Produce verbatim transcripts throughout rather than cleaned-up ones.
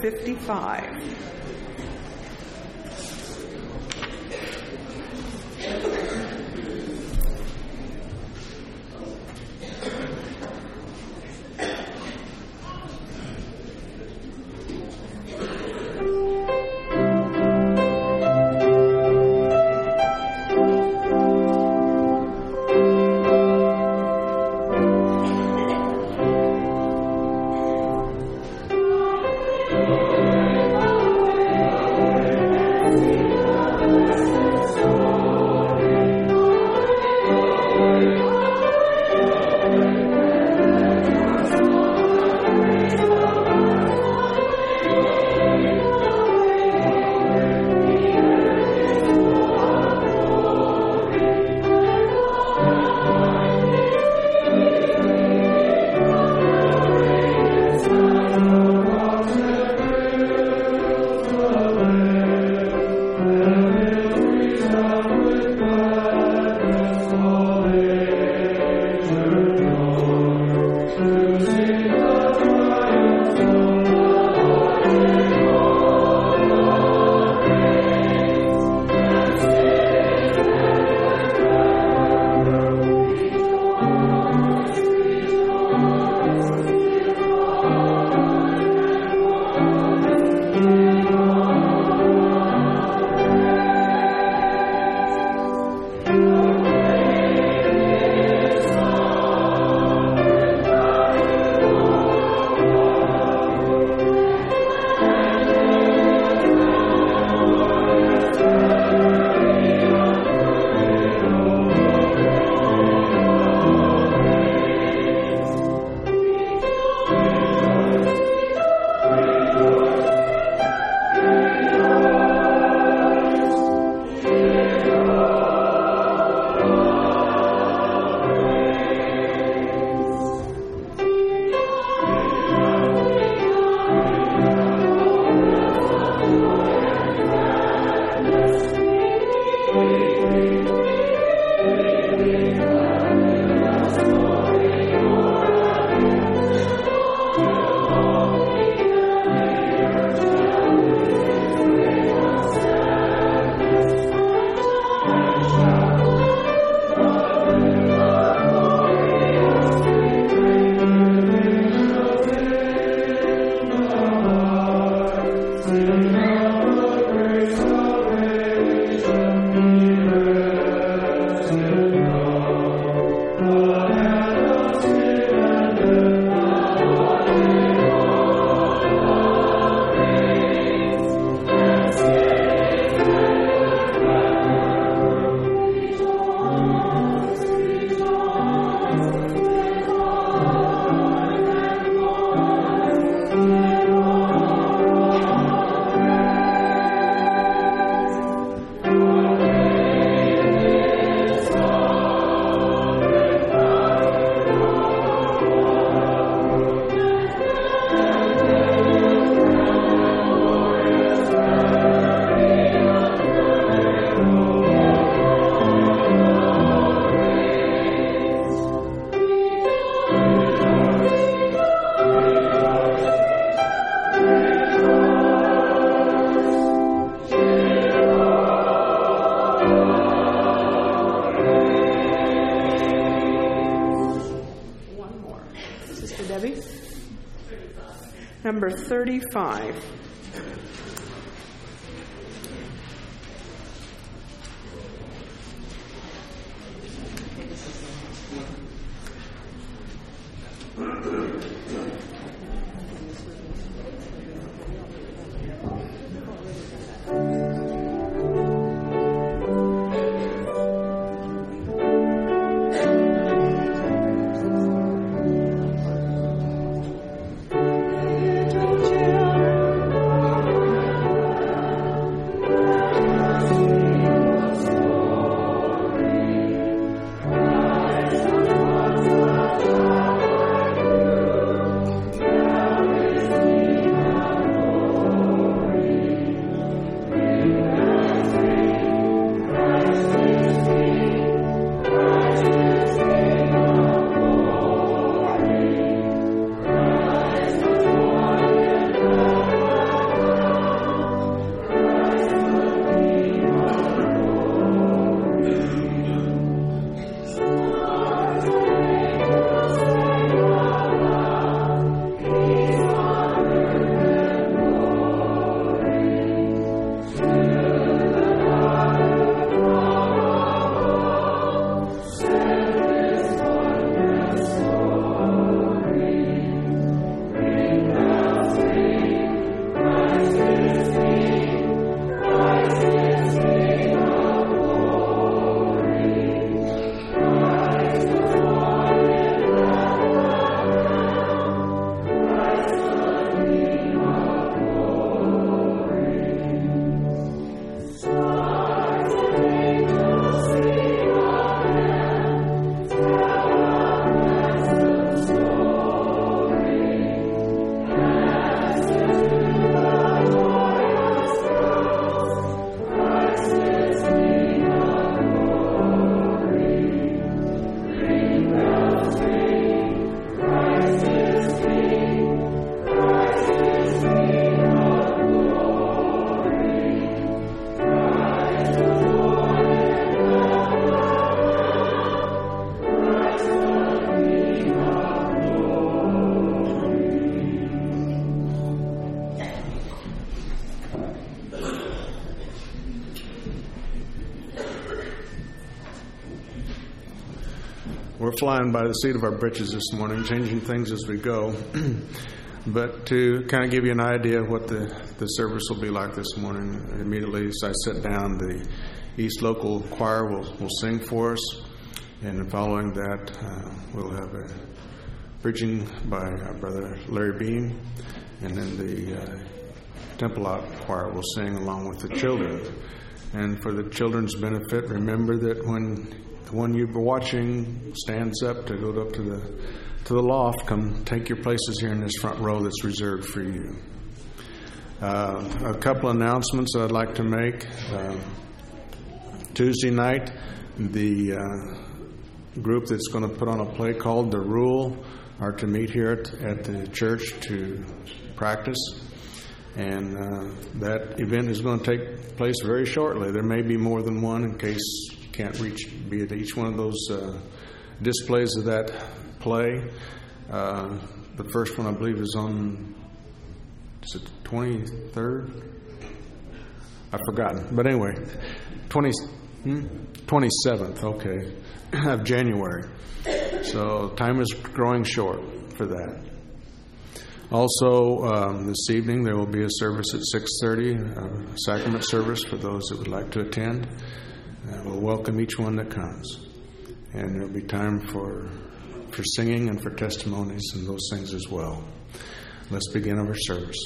fifty-five. Number thirty-five. Little children we're flying by the seat of our britches this morning, changing things as we go. But to kind of give you an idea of what the, the service will be like this morning, immediately as I sit down, the East Local Choir will, will sing for us. And following that, uh, we'll have a preaching by our brother Larry Bean. And then the uh, Temple Out Choir will sing along with the children. And for the children's benefit, remember that when the one you're watching stands up to go up to the to the loft, come take your places here in this front row that's reserved for you. Uh, a couple announcements that I'd like to make. Uh, Tuesday night, the uh, group that's going to put on a play called The Rule are to meet here at, at the church to practice. And uh, that event is going to take place very shortly. There may be more than one in case you can't reach, be at each one of those uh, displays of that play. Uh, the first one, I believe, is on, is it twenty-third? I've forgotten. But anyway, twenty, hmm? twenty-seventh, okay, of January. So time is growing short for that. Also, um, this evening there will be a service at six thirty, a sacrament service for those that would like to attend. Uh, we'll welcome each one that comes. And there will be time for for singing and for testimonies and those things as well. Let's begin our service.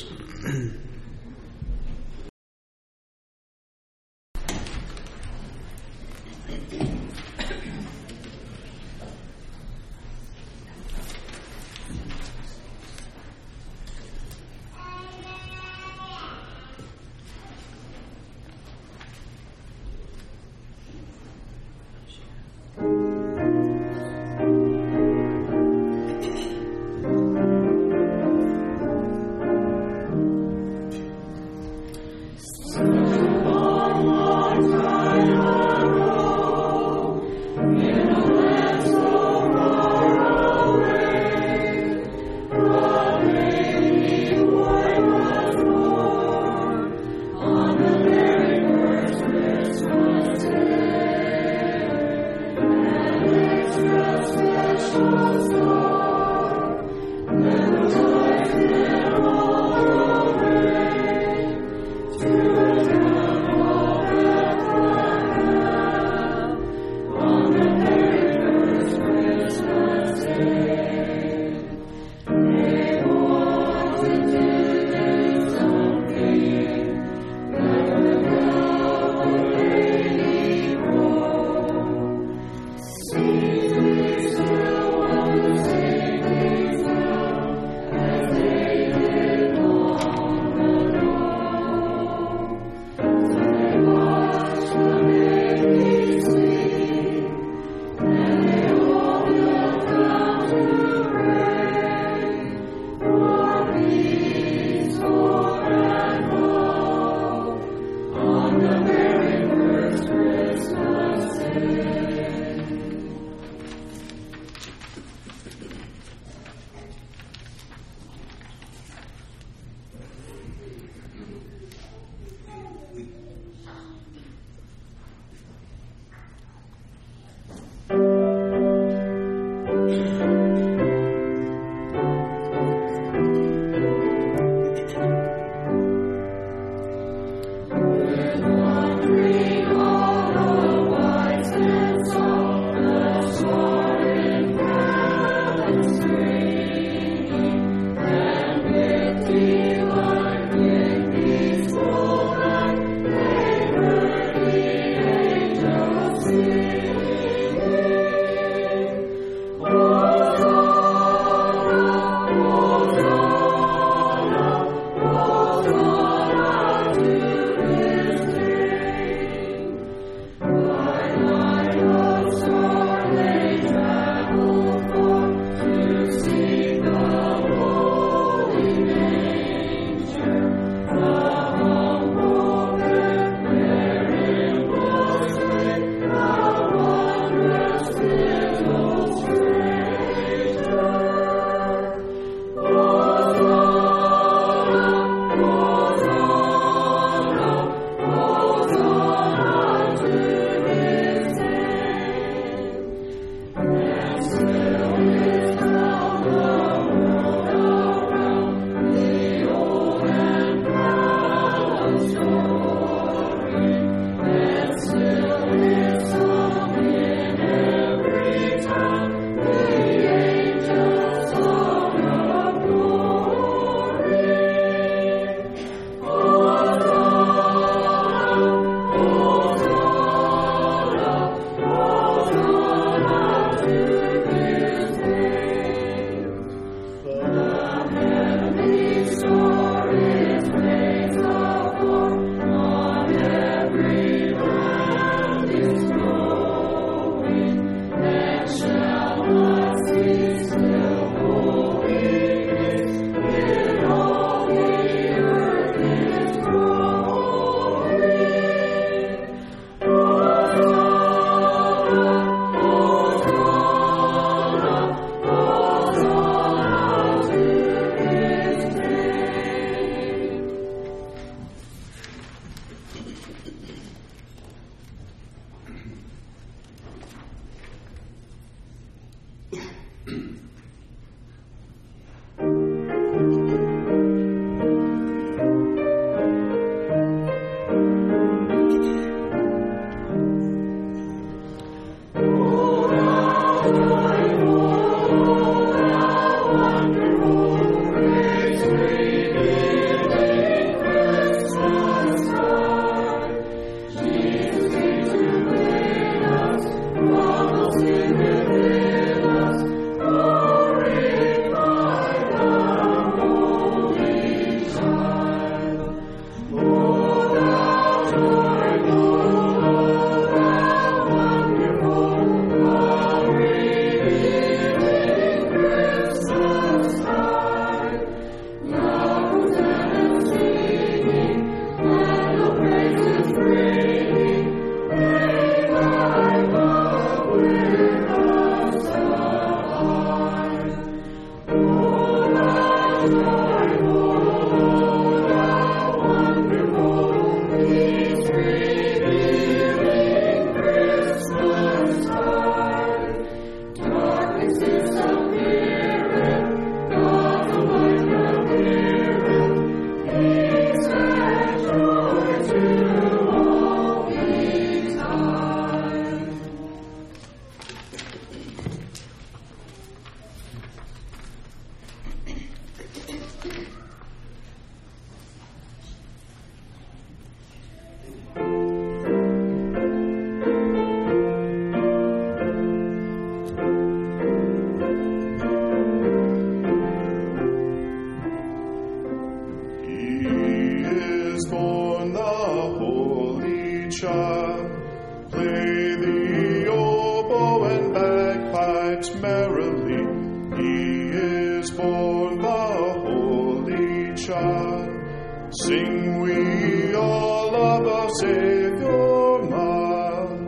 child, play the oboe and bagpipes merrily. He is born the Holy Child. Sing we all of our Savior mild.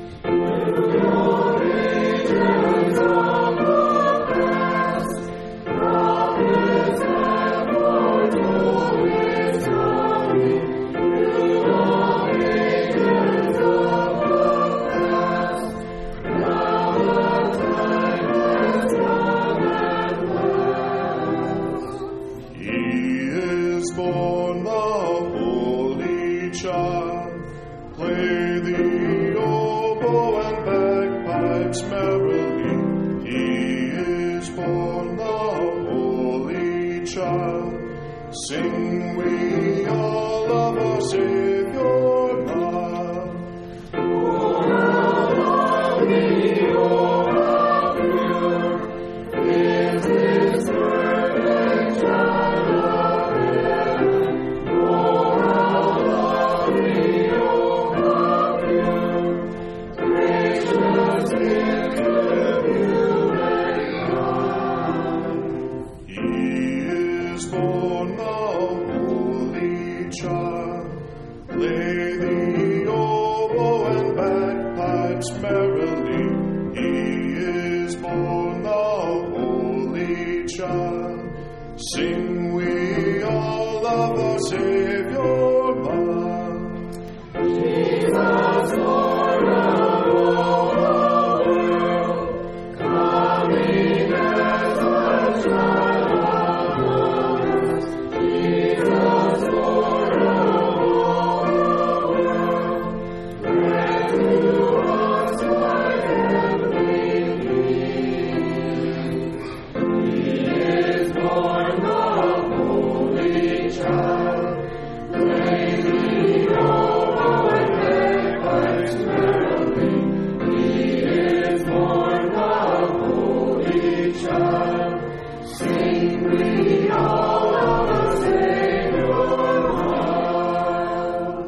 Your angels of the past, prophets have foretold His coming. You are angels of the past, now the time has come at last. He is born the Holy Child, play the oboe and bagpipes merrily. He is born the Holy Child. Sing we all of our Savior mild. Oh, how lovely, oh, how pure is this perfect child of heaven. Oh, how lovely, oh, how pure, gracious gift to humankind. He is born the Holy Child, play the oboe and bagpipes merrily. He is born the Holy Child. Sing we all of our Savior mild. Jesus, Lord of all the world, coming as a child among us. Jesus, Lord of all the world, grant to us thy heavenly King. He is born the Holy Child, play the oboe and bagpipes merrily. He is born the Holy Child. Sing we all of the Savior mild.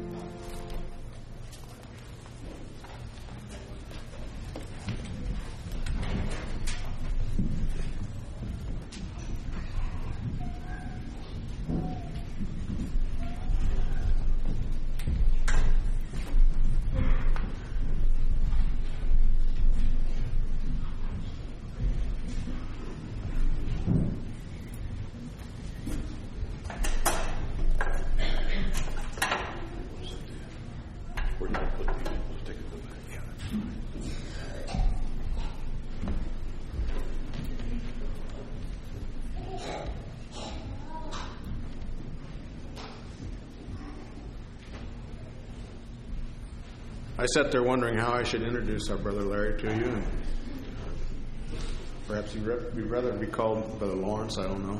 I sat there wondering how I should introduce our brother Larry to you. And perhaps you'd re- you'd rather be called Brother Lawrence, I don't know.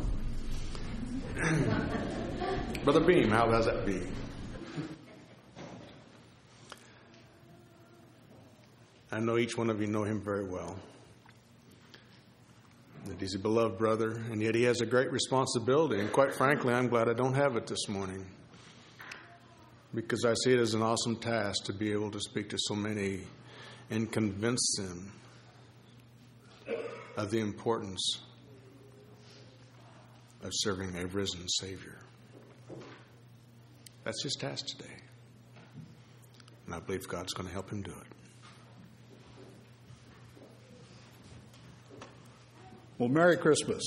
Brother Beam, how does that be? I know each one of you know him very well. That he's a beloved brother, and yet he has a great responsibility. And quite frankly, I'm glad I don't have it this morning, because I see it as an awesome task to be able to speak to so many and convince them of the importance of serving a risen Savior. That's his task today. And I believe God's going to help him do it. Well, Merry Christmas.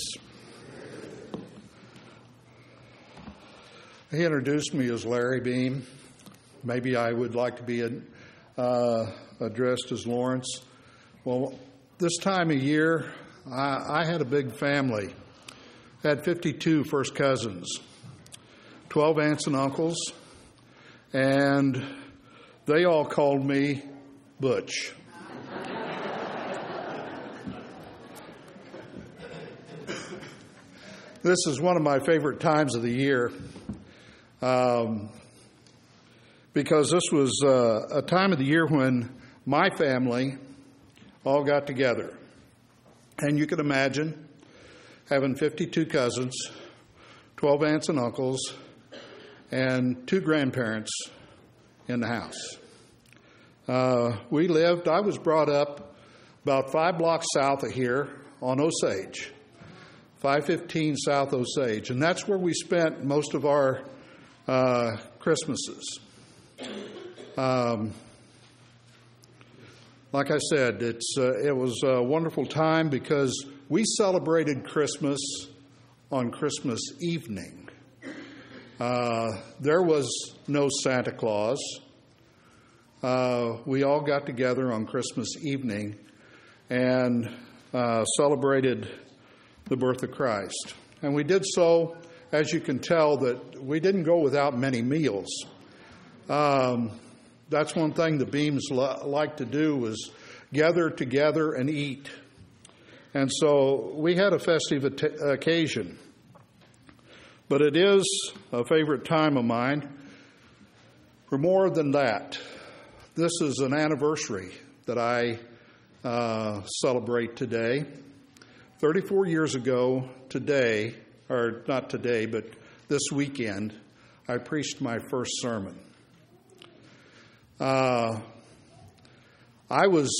He introduced me as Larry Beam. Maybe I would like to be uh, addressed as Lawrence. Well, this time of year, I, I had a big family. I had fifty-two first cousins, twelve aunts and uncles, and they all called me Butch. This is one of my favorite times of the year um, because this was uh, a time of the year when my family all got together. And you can imagine having fifty-two cousins, twelve aunts and uncles, and two grandparents in the house. Uh, we lived, I was brought up about five blocks south of here on Osage, five fifteen South Osage, and that's where we spent most of our uh, Christmases. Um, like I said, it's uh, it was a wonderful time because we celebrated Christmas on Christmas evening. Uh, there was no Santa Claus. Uh, we all got together on Christmas evening and uh, celebrated the birth of Christ. And we did so, as you can tell, that we didn't go without many meals. Um, that's one thing the Beams lo- like to do was gather together and eat. And so we had a festive at- occasion. But it is a favorite time of mine. For more than that, this is an anniversary that I uh, celebrate today. thirty-four years ago today, or not today, but this weekend, I preached my first sermon. Uh, I was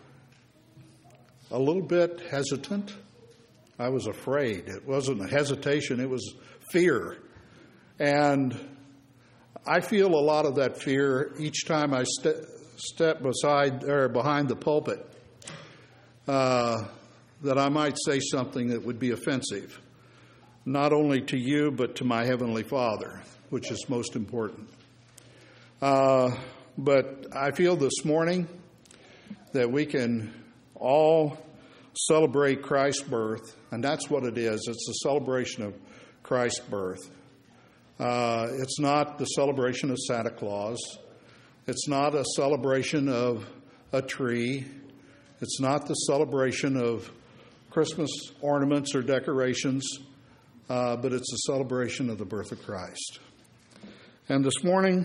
a little bit hesitant. I was afraid. It wasn't a hesitation, it was fear. And I feel a lot of that fear each time I ste- step beside or behind the pulpit, uh, that I might say something that would be offensive, not only to you, but to my Heavenly Father, which is most important. Uh, but I feel this morning that we can all celebrate Christ's birth, and that's what it is. It's a celebration of Christ's birth. Uh, it's not the celebration of Santa Claus. It's not a celebration of a tree. It's not the celebration of Christmas ornaments or decorations, uh, but it's a celebration of the birth of Christ. And this morning,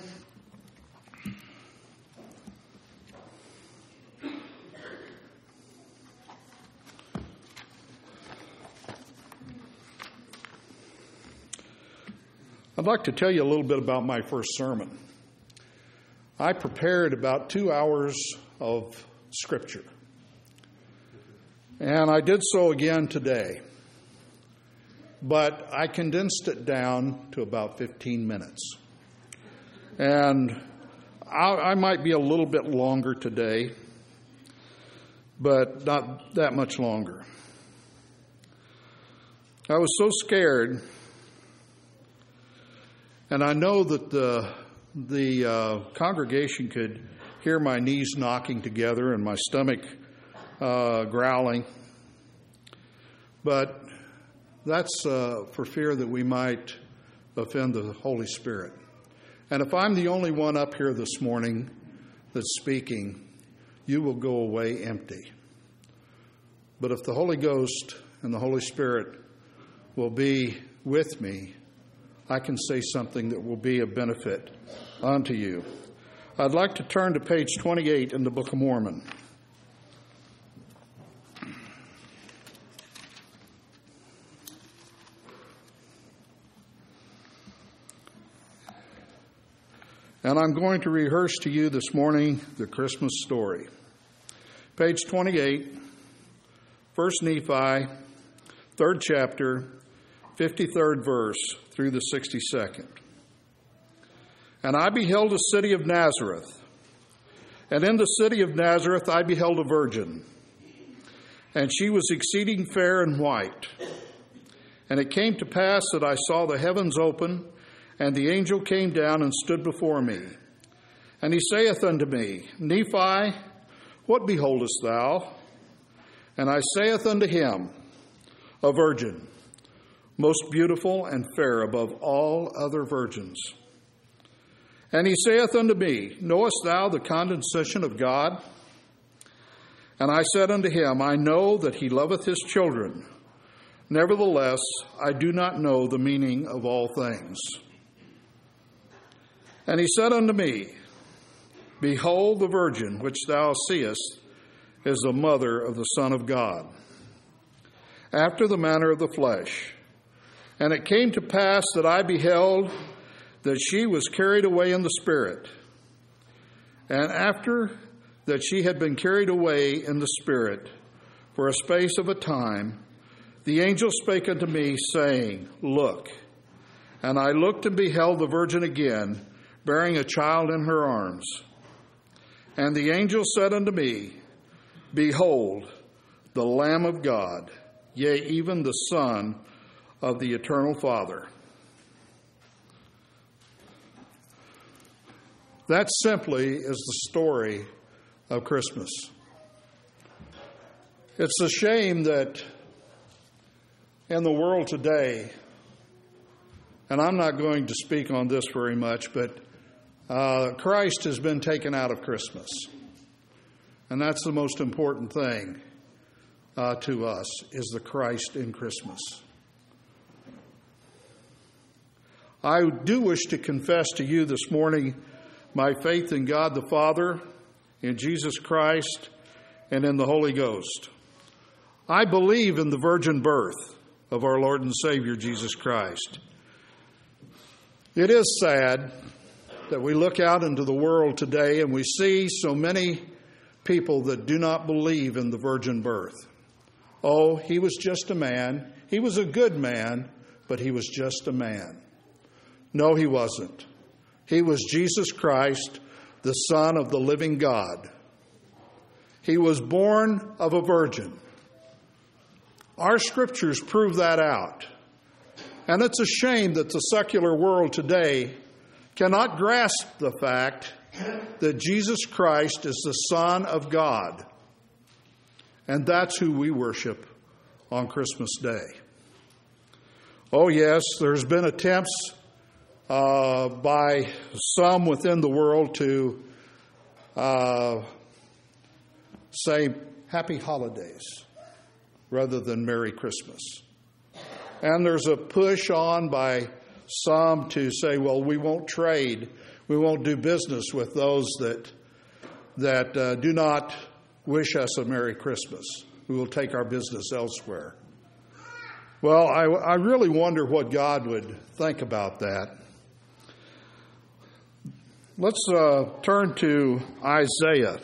I'd like to tell you a little bit about my first sermon. I prepared about two hours of Scripture. And I did so again today. But I condensed it down to about fifteen minutes. And I, I might be a little bit longer today, but not that much longer. I was so scared. And I know that the the uh, congregation could hear my knees knocking together and my stomach uh, growling. But that's uh, for fear that we might offend the Holy Spirit. And if I'm the only one up here this morning that's speaking, you will go away empty. But if the Holy Ghost and the Holy Spirit will be with me, I can say something that will be of benefit unto you. I'd like to turn to page twenty-eight in the Book of Mormon. And I'm going to rehearse to you this morning the Christmas story. Page twenty-eight, First Nephi, third chapter, fifty-third verse through the sixty-second. And I beheld a city of Nazareth, and in the city of Nazareth I beheld a virgin, and she was exceeding fair and white. And it came to pass that I saw the heavens open, and the angel came down and stood before me. And he saith unto me, Nephi, what beholdest thou? And I saith unto him, a virgin, most beautiful and fair above all other virgins. And he saith unto me, knowest thou the condescension of God? And I said unto him, I know that he loveth his children. Nevertheless, I do not know the meaning of all things. And he said unto me, behold, the virgin which thou seest is the mother of the Son of God, after the manner of the flesh. And it came to pass that I beheld that she was carried away in the Spirit, And after that she had been carried away in the Spirit for a space of a time, the angel spake unto me, saying, Look. And I looked and beheld the virgin again, bearing a child in her arms. And the angel said unto me, Behold, the Lamb of God, yea, even the Son of the Eternal Father. That simply is the story of Christmas. It's a shame that in the world today, and I'm not going to speak on this very much, but uh, Christ has been taken out of Christmas. And that's the most important thing uh, to us, is the Christ in Christmas. I do wish to confess to you this morning my faith in God the Father, in Jesus Christ, and in the Holy Ghost. I believe in the virgin birth of our Lord and Savior, Jesus Christ. It is sad that we look out into the world today and we see so many people that do not believe in the virgin birth. Oh, he was just a man. He was a good man, but he was just a man. No, he wasn't. He was Jesus Christ, the Son of the living God. He was born of a virgin. Our scriptures prove that out. And it's a shame that the secular world today cannot grasp the fact that Jesus Christ is the Son of God. And that's who we worship on Christmas Day. Oh yes, there's been attempts uh, by some within the world to uh, say Happy Holidays rather than Merry Christmas. And there's a push on by some to say, well, we won't trade, we won't do business with those that that uh, do not wish us a Merry Christmas. We will take our business elsewhere. Well, I, I really wonder what God would think about that. Let's uh, turn to Isaiah.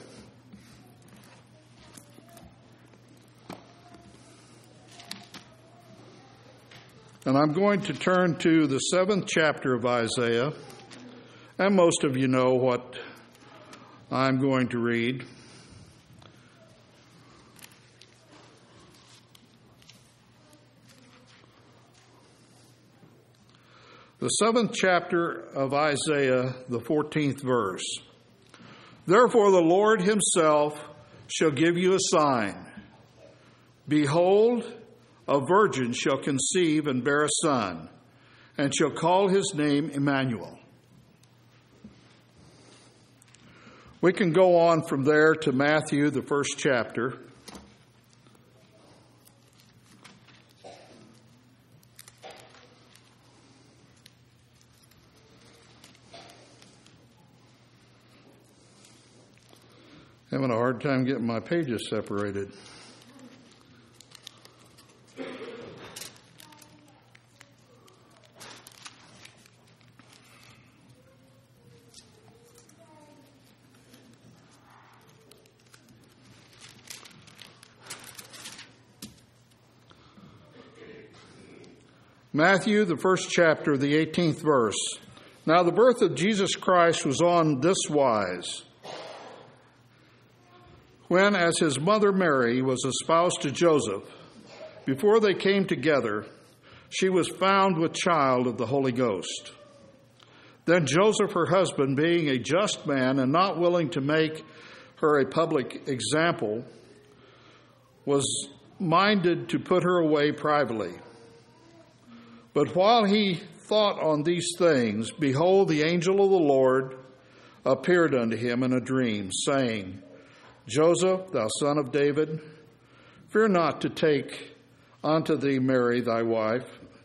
And I'm going to turn to the seventh chapter of Isaiah. And most of you know what I'm going to read. The seventh chapter of Isaiah, the fourteenth verse. Therefore the Lord himself shall give you a sign. Behold, a virgin shall conceive and bear a son, and shall call his name Emmanuel. We can go on from there to Matthew, the first chapter. Having a hard time getting my pages separated. Matthew, the first chapter, the eighteenth verse. Now the birth of Jesus Christ was on this wise. When, as his mother Mary was espoused to Joseph, before they came together, she was found with child of the Holy Ghost. Then Joseph, her husband, being a just man and not willing to make her a public example, was minded to put her away privately. But while he thought on these things, behold, the angel of the Lord appeared unto him in a dream, saying, Joseph, thou son of David, fear not to take unto thee Mary thy wife,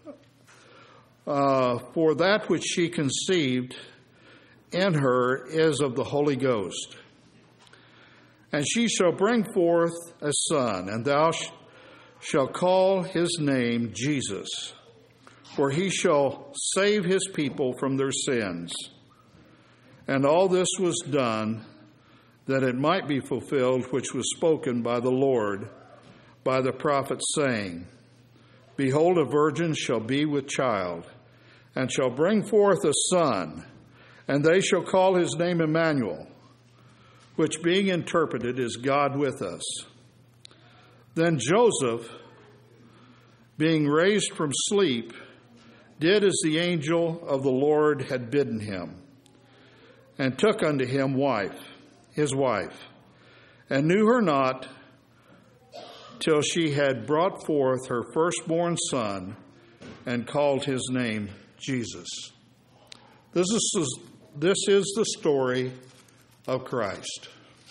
uh, for that which she conceived in her is of the Holy Ghost. And she shall bring forth a son, and thou sh- shalt call his name Jesus, for he shall save his people from their sins. And all this was done that it might be fulfilled which was spoken by the Lord by the prophet, saying, Behold, a virgin shall be with child, and shall bring forth a son, and they shall call his name Emmanuel, which being interpreted is God with us. Then Joseph, being raised from sleep, did as the angel of the Lord had bidden him, and took unto him wife, his wife, and knew her not till she had brought forth her firstborn son, and called his name Jesus. This is, this is the story of Christ.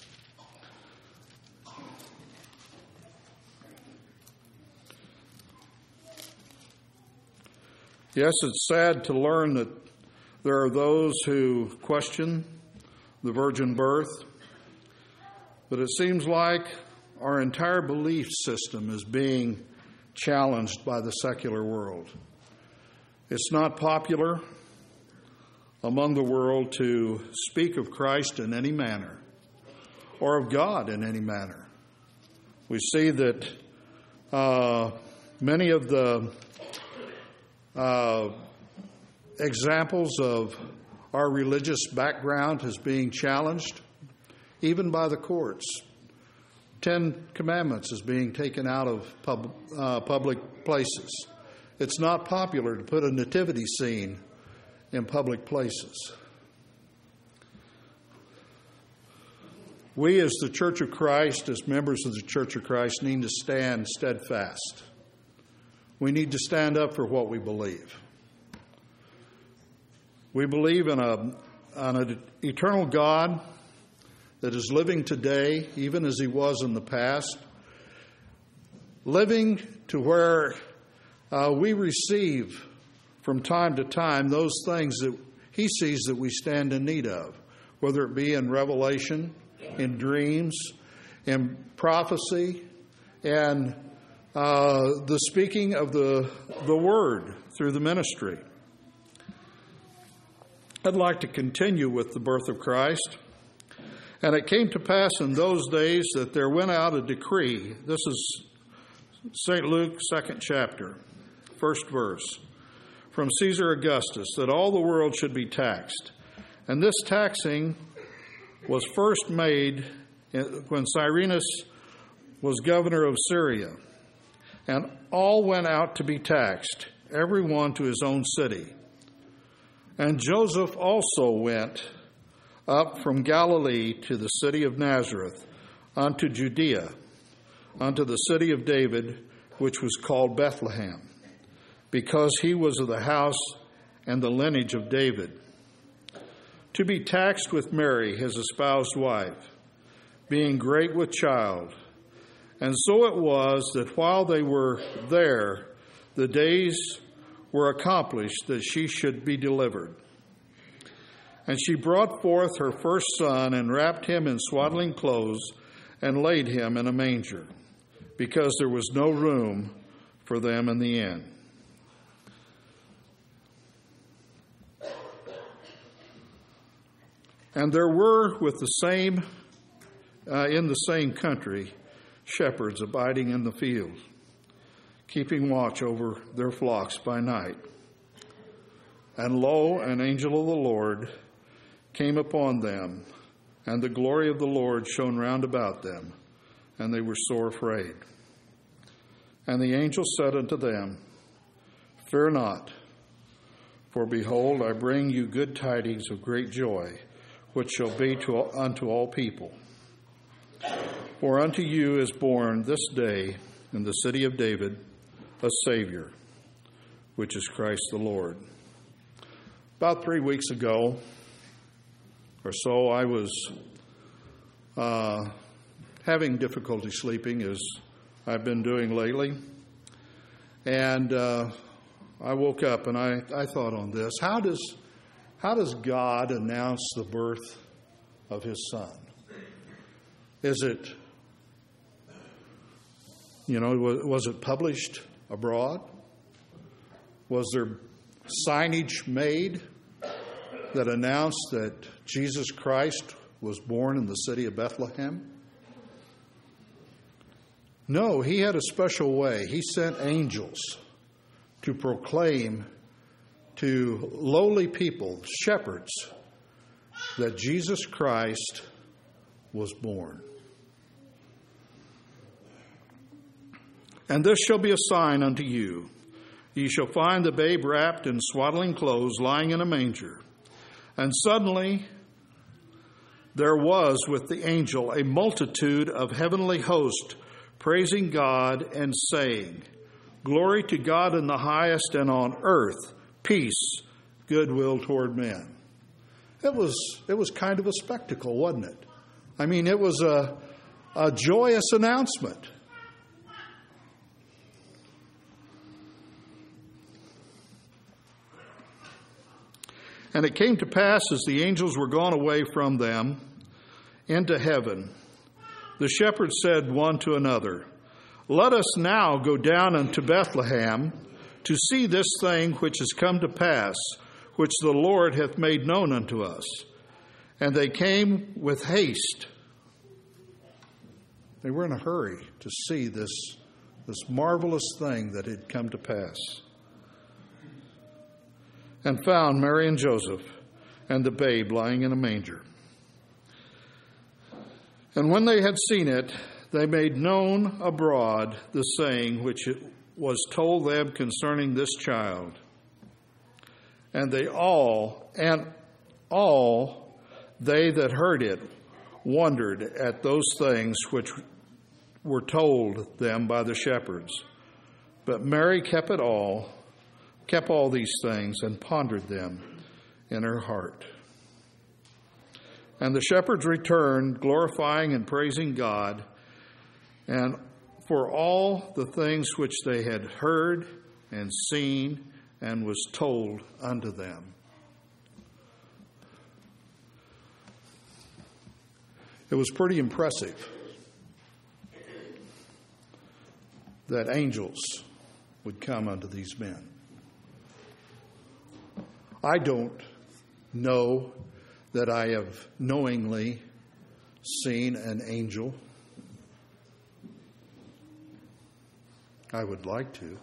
Yes, it's sad to learn that there are those who question the virgin birth, but it seems like our entire belief system is being challenged by the secular world. It's not popular among the world to speak of Christ in any manner or of God in any manner. We see that uh, many of the uh, examples of our religious background is being challenged, even by the courts. Ten Commandments is being taken out of pub, uh, public places. It's not popular to put a nativity scene in public places. We, as the Church of Christ, as members of the Church of Christ, need to stand steadfast. We need to stand up for what we believe. We believe in a, on an eternal God that is living today, even as he was in the past, living to where uh, we receive from time to time those things that he sees that we stand in need of, whether it be in revelation, in dreams, in prophecy, and uh, the speaking of the, the word through the ministry. I'd like to continue with the birth of Christ. And it came to pass in those days that there went out a decree. This is Saint Luke, second chapter, first verse, from Caesar Augustus, that all the world should be taxed. And this taxing was first made when Cyrenius was governor of Syria. And all went out to be taxed, every one to his own city. And Joseph also went up from Galilee to the city of Nazareth, unto Judea, unto the city of David, which was called Bethlehem, because he was of the house and the lineage of David, to be taxed with Mary, his espoused wife, being great with child. And so it was that while they were there, the days were accomplished that she should be delivered. And she brought forth her first son, and wrapped him in swaddling clothes, and laid him in a manger, because there was no room for them in the inn. And there were with the same, uh, in the same country, shepherds abiding in the field, keeping watch over their flocks by night. And lo, an angel of the Lord came upon them, and the glory of the Lord shone round about them, and they were sore afraid. And the angel said unto them, Fear not, for behold, I bring you good tidings of great joy, which shall be to, unto all people. For unto you is born this day in the city of David a Savior, which is Christ the Lord. About three weeks ago or so, I was uh, having difficulty sleeping, as I've been doing lately. And uh, I woke up and I, I thought on this. How does, how does God announce the birth of his son? Is it, you know, was, was it published abroad? Was there signage made that announced that Jesus Christ was born in the city of Bethlehem? No, he had a special way. He sent angels to proclaim to lowly people, shepherds, that Jesus Christ was born. And this shall be a sign unto you. Ye shall find the babe wrapped in swaddling clothes, lying in a manger. And suddenly there was with the angel a multitude of heavenly hosts, praising God and saying, Glory to God in the highest, and on earth peace, goodwill toward men. It was it was kind of a spectacle, wasn't it? I mean, it was a, a joyous announcement. And it came to pass, as the angels were gone away from them into heaven, the shepherds said one to another, Let us now go down unto Bethlehem to see this thing which is come to pass, which the Lord hath made known unto us. And they came with haste. They were in a hurry to see this, this marvelous thing that had come to pass. And found Mary and Joseph and the babe lying in a manger. And when they had seen it, they made known abroad the saying which it was told them concerning this child. And they all, and all they that heard it, wondered at those things which were told them by the shepherds. But Mary kept it all, kept all these things, and pondered them in her heart. And the shepherds returned, glorifying and praising God, and for all the things which they had heard and seen and was told unto them. It was pretty impressive that angels would come unto these men. I don't know that I have knowingly seen an angel. I would like to.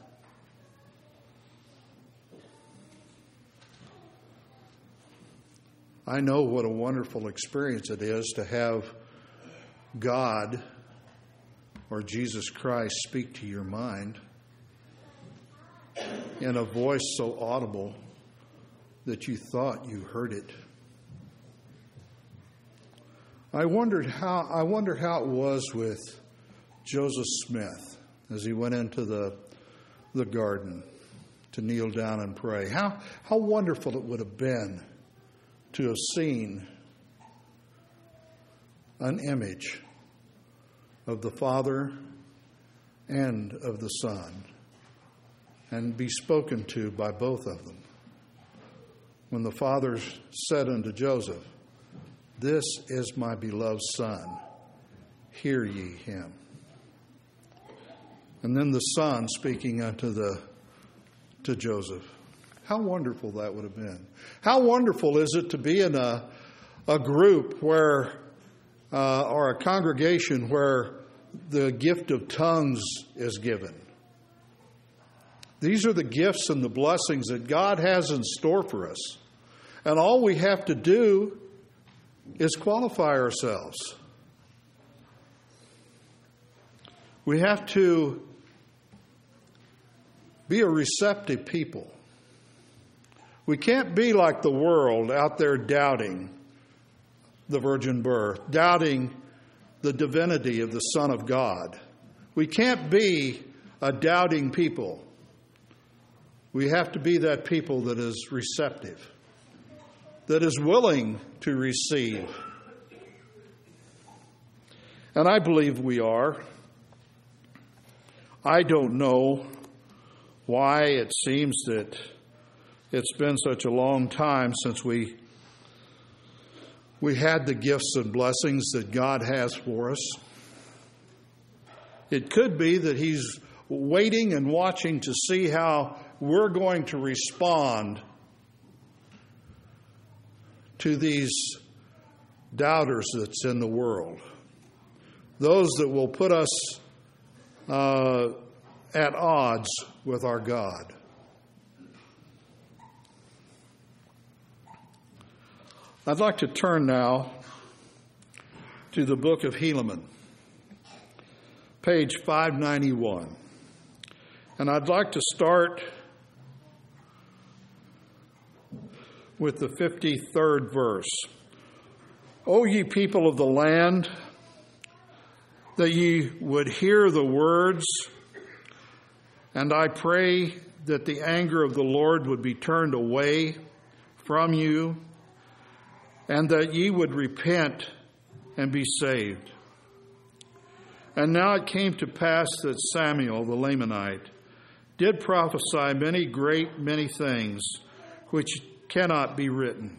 I know what a wonderful experience it is to have God or Jesus Christ speak to your mind in a voice so audible that you thought you heard it. I wondered how I wonder how it was with Joseph Smith as he went into the the garden to kneel down and pray. How how wonderful it would have been to have seen an image of the Father and of the Son and be spoken to by both of them. When the Father said unto Joseph, This is my beloved Son, hear ye him. And then the Son speaking unto the to Joseph. How wonderful that would have been. How wonderful is it to be in a, a group where, uh, or a congregation where the gift of tongues is given. These are the gifts and the blessings that God has in store for us. And all we have to do is qualify ourselves. We have to be a receptive people. We can't be like the world out there doubting the virgin birth, doubting the divinity of the Son of God. We can't be a doubting people. We have to be that people that is receptive, that is willing to receive. And I believe we are. I don't know why it seems that it's been such a long time since we we had the gifts and blessings that God has for us. It could be that He's waiting and watching to see how we're going to respond to these doubters that's in the world, those that will put us uh, at odds with our God. I'd like to turn now to the book of Helaman, page five ninety-one. And I'd like to start with the fifty-third verse. O ye people of the land, that ye would hear the words, and I pray that the anger of the Lord would be turned away from you, and that ye would repent and be saved. And now it came to pass that Samuel the Lamanite did prophesy many great many things which cannot be written.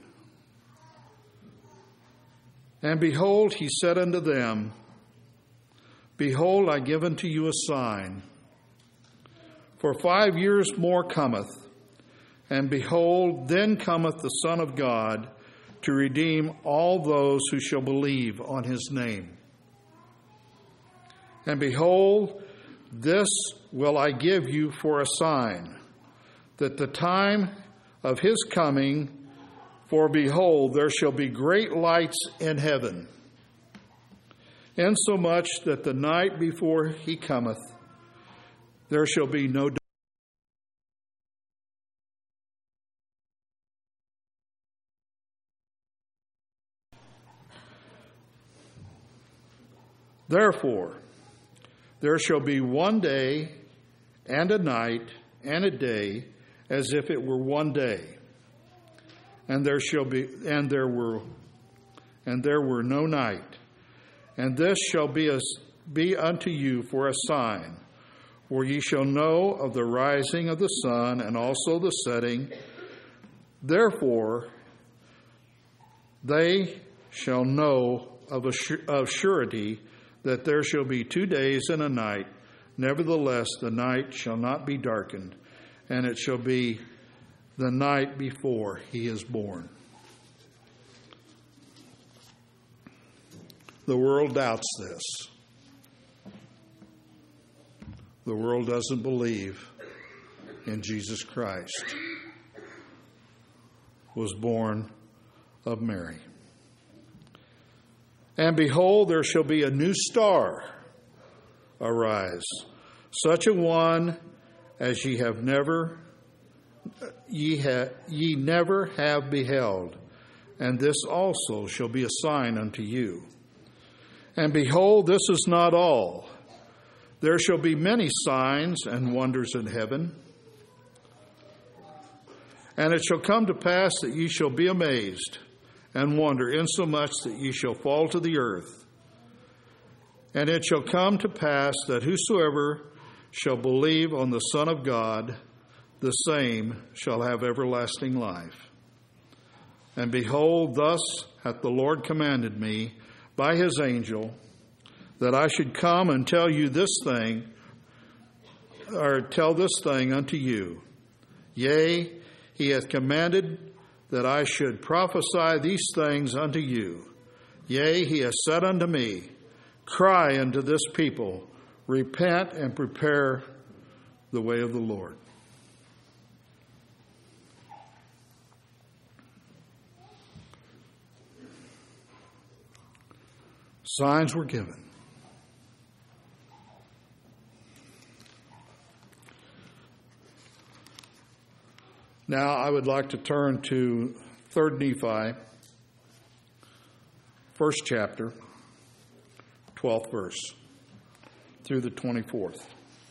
And behold, he said unto them, Behold, I give unto you a sign. For five years more cometh, and behold, then cometh the Son of God to redeem all those who shall believe on his name. And behold, this will I give you for a sign, that the time of his coming, for behold, there shall be great lights in heaven, insomuch that the night before he cometh, there shall be no darkness. Therefore, there shall be one day and a night and a day as if it were one day. And there shall be and there were and there were no night. And this shall be a, be unto you for a sign, for ye shall know of the rising of the sun and also the setting. Therefore they shall know of a of surety that there shall be two days and a night. Nevertheless, the night shall not be darkened, and it shall be the night before he is born. The world doubts this. The world doesn't believe in Jesus Christ, was born of Mary. And behold, there shall be a new star arise, such a one as ye have never, ye, ha, ye never have beheld. And this also shall be a sign unto you. And behold, this is not all. There shall be many signs and wonders in heaven. And it shall come to pass that ye shall be amazed and wonder, insomuch that ye shall fall to the earth. And it shall come to pass that whosoever shall believe on the Son of God, the same shall have everlasting life. And behold, thus hath the Lord commanded me by his angel, that I should come and tell you this thing, or tell this thing unto you. Yea, he hath commanded that I should prophesy these things unto you. Yea, he has said unto me, Cry unto this people, repent and prepare the way of the Lord. Signs were given. Now I would like to turn to Third Nephi, first chapter, twelfth verse, through the twenty-fourth.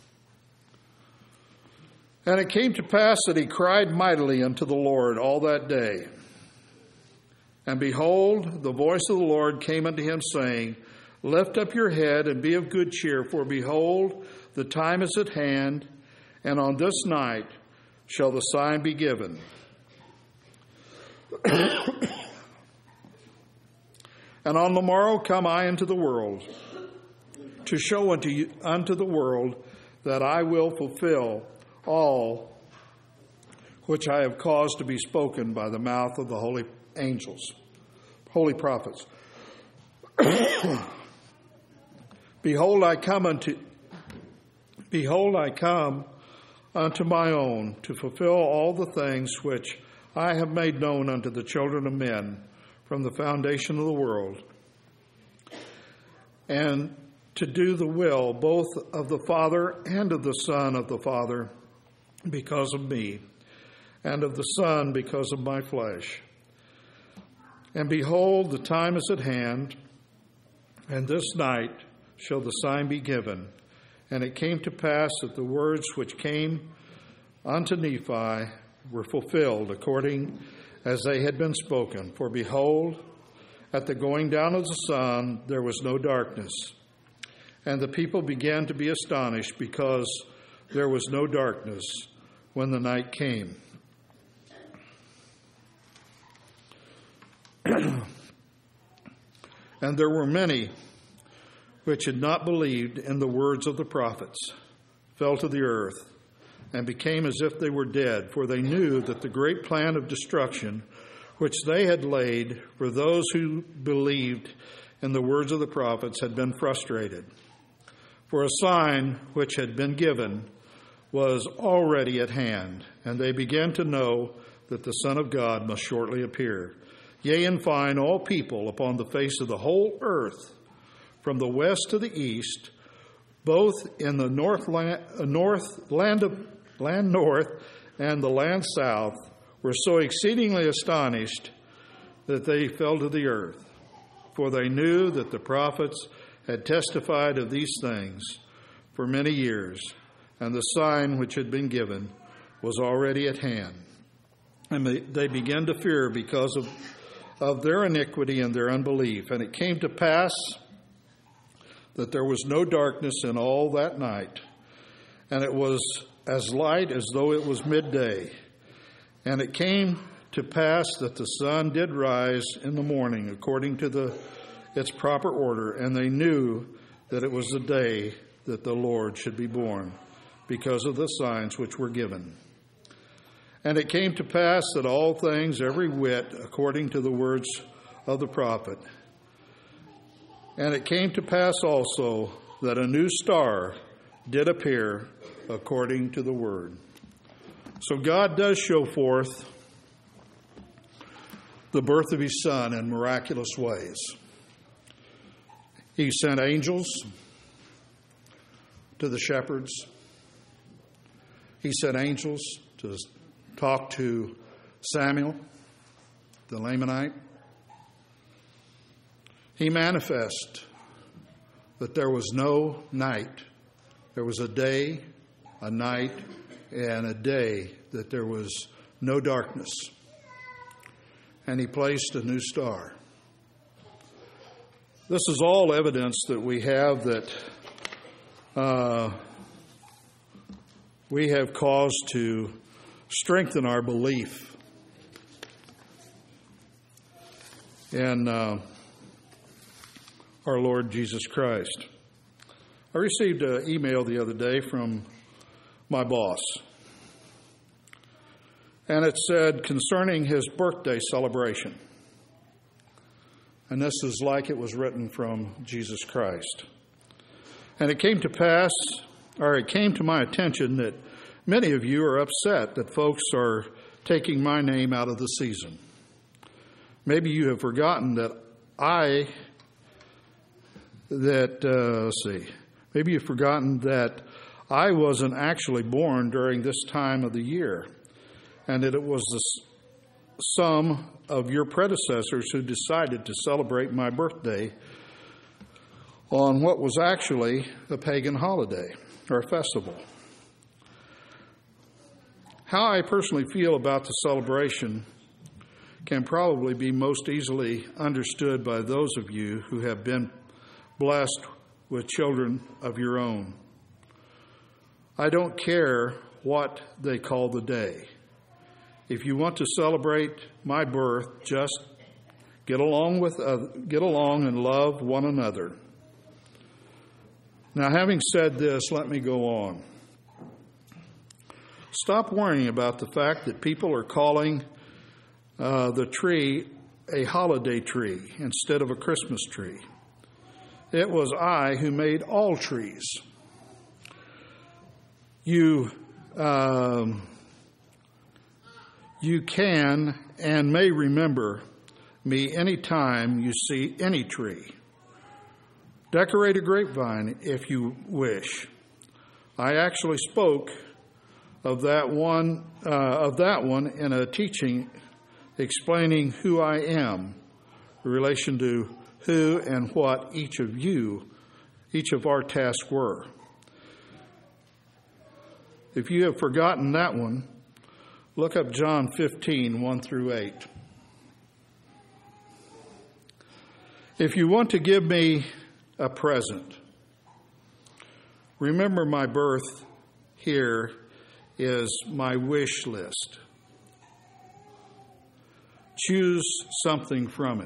And it came to pass that he cried mightily unto the Lord all that day. And behold, the voice of the Lord came unto him, saying, Lift up your head and be of good cheer, for behold, the time is at hand, and on this night shall the sign be given. And on the morrow come I into the world, to show unto you, unto the world that I will fulfill all which I have caused to be spoken by the mouth of the holy angels, holy prophets. Behold, I come unto Behold, I come unto my own, to fulfill all the things which I have made known unto the children of men from the foundation of the world, and to do the will both of the Father and of the Son of the Father because of me, and of the Son because of my flesh. And behold, the time is at hand, and this night shall the sign be given. And it came to pass that the words which came unto Nephi were fulfilled according as they had been spoken. For behold, at the going down of the sun there was no darkness. And the people began to be astonished because there was no darkness when the night came. And there were many which had not believed in the words of the prophets, fell to the earth, and became as if they were dead, for they knew that the great plan of destruction which they had laid for those who believed in the words of the prophets had been frustrated. For a sign which had been given was already at hand, and they began to know that the Son of God must shortly appear. Yea, in fine, all people upon the face of the whole earth, from the west to the east, both in the north land, north land of land north and the land south, were so exceedingly astonished that they fell to the earth. For they knew that the prophets had testified of these things for many years, and the sign which had been given was already at hand. And they, they began to fear because of, of their iniquity and their unbelief. And it came to pass that there was no darkness in all that night, and it was as light as though it was midday. And it came to pass that the sun did rise in the morning according to the its proper order, and they knew that it was the day that the Lord should be born, because of the signs which were given. And it came to pass that all things, every whit, according to the words of the prophet. And it came to pass also that a new star did appear according to the word. So God does show forth the birth of his Son in miraculous ways. He sent angels to the shepherds. He sent angels to talk to Samuel, the Lamanite. He manifested that there was no night. There was a day, a night, and a day that there was no darkness. And he placed a new star. This is all evidence that we have that uh, we have cause to strengthen our belief in uh, our Lord Jesus Christ. I received an email the other day from my boss, and it said concerning his birthday celebration. And this is like it was written from Jesus Christ. And it came to pass, or it came to my attention that many of you are upset that folks are taking my name out of the season. Maybe you have forgotten that I, that, uh, let's see, maybe you've forgotten that I wasn't actually born during this time of the year, and that it was the some of your predecessors who decided to celebrate my birthday on what was actually a pagan holiday or a festival. How I personally feel about the celebration can probably be most easily understood by those of you who have been blessed with children of your own. I don't care what they call the day. If you want to celebrate my birth, just get along with uh, get along and love one another. Now, having said this, let me go on. Stop worrying about the fact that people are calling uh, the tree a holiday tree instead of a Christmas tree. It was I who made all trees. You, um, you can and may remember me anytime you see any tree. Decorate a grapevine if you wish. I actually spoke of that one uh, of that one in a teaching explaining who I am in relation to who and what each of you, each of our tasks were. If you have forgotten that one, look up John fifteen, one through eight. If you want to give me a present, remember my birth here is my wish list. Choose something from it.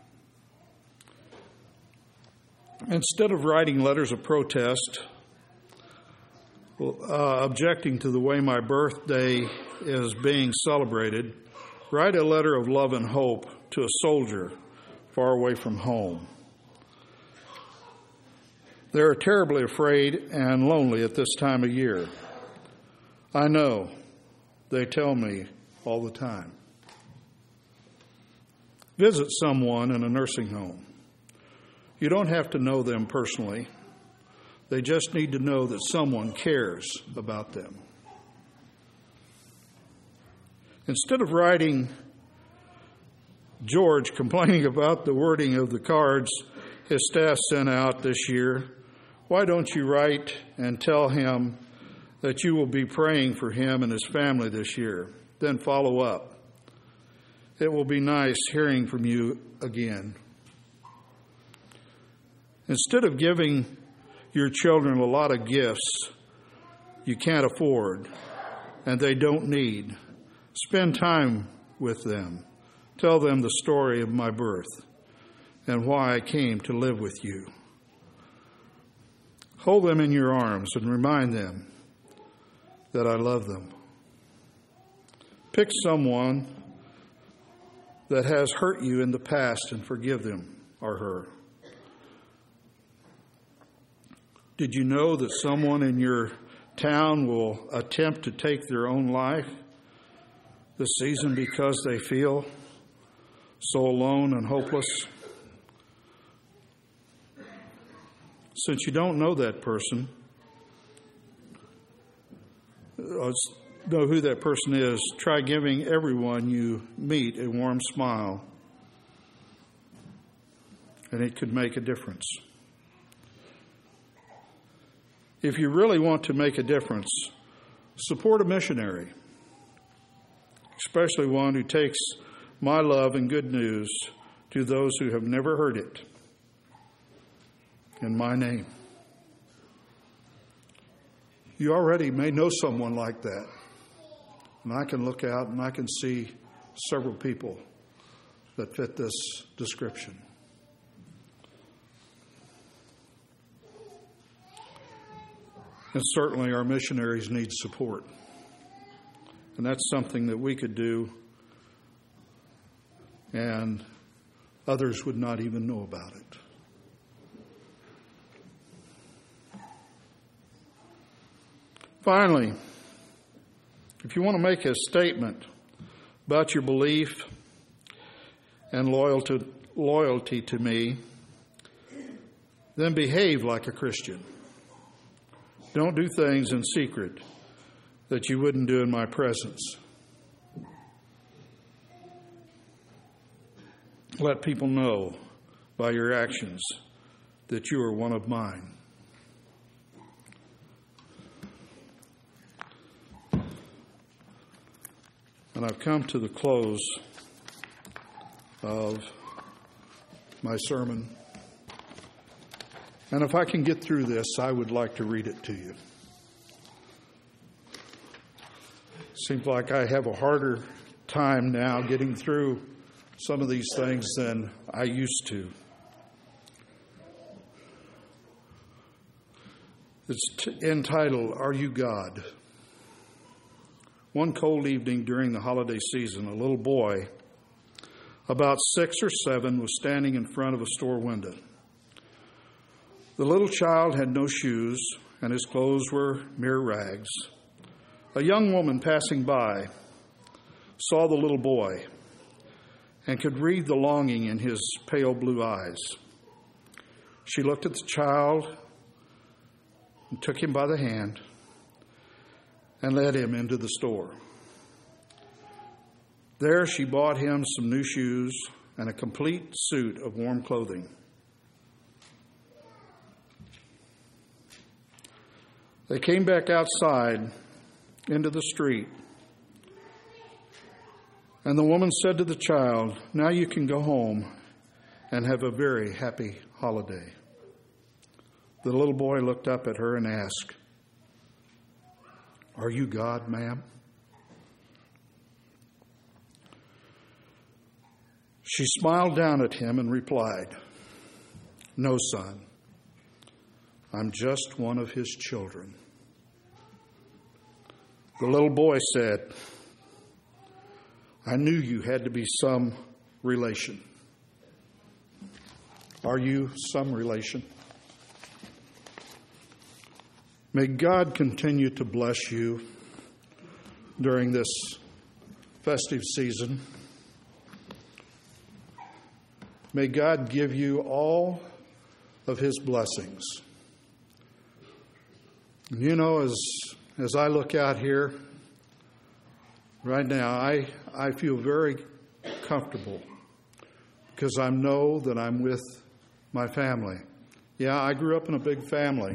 Instead of writing letters of protest, uh, objecting to the way my birthday is being celebrated, write a letter of love and hope to a soldier far away from home. They're terribly afraid and lonely at this time of year. I know. They tell me all the time. Visit someone in a nursing home. You don't have to know them personally. They just need to know that someone cares about them. Instead of writing George complaining about the wording of the cards his staff sent out this year, why don't you write and tell him that you will be praying for him and his family this year? Then follow up. It will be nice hearing from you again. Instead of giving your children a lot of gifts you can't afford and they don't need, spend time with them. Tell them the story of my birth and why I came to live with you. Hold them in your arms and remind them that I love them. Pick someone that has hurt you in the past and forgive them or her. Did you know that someone in your town will attempt to take their own life this season because they feel so alone and hopeless? Since you don't know that person, know who that person is, try giving everyone you meet a warm smile, and it could make a difference. If you really want to make a difference, support a missionary, especially one who takes my love and good news to those who have never heard it in my name. You already may know someone like that. And I can look out and I can see several people that fit this description. And certainly our missionaries need support. And that's something that we could do and others would not even know about it. Finally, if you want to make a statement about your belief and loyalty, loyalty to me, then behave like a Christian. Don't do things in secret that you wouldn't do in my presence. Let people know by your actions that you are one of mine. And I've come to the close of my sermon. And if I can get through this, I would like to read it to you. Seems like I have a harder time now getting through some of these things than I used to. It's t- entitled, Are You God? One cold evening during the holiday season, a little boy, about six or seven, was standing in front of a store window. The little child had no shoes, and his clothes were mere rags. A young woman passing by saw the little boy and could read the longing in his pale blue eyes. She looked at the child and took him by the hand and led him into the store. There she bought him some new shoes and a complete suit of warm clothing. They came back outside into the street, and the woman said to the child, "Now you can go home and have a very happy holiday." The little boy looked up at her and asked, "Are you God, ma'am?" She smiled down at him and replied, "No, son. I'm just one of his children." The little boy said, "I knew you had to be some relation." Are you some relation? May God continue to bless you during this festive season. May God give you all of his blessings. You know, as as I look out here right now, I, I feel very comfortable because I know that I'm with my family. Yeah, I grew up in a big family,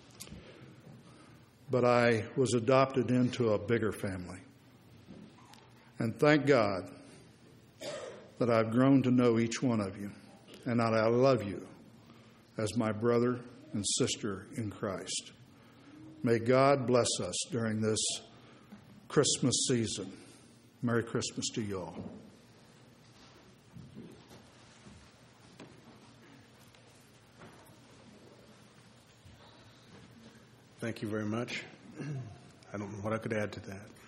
but I was adopted into a bigger family. And thank God that I've grown to know each one of you, and that I love you as my brother and sister in Christ. May God bless us during this Christmas season. Merry Christmas to you all. Thank you very much. I don't know what I could add to that.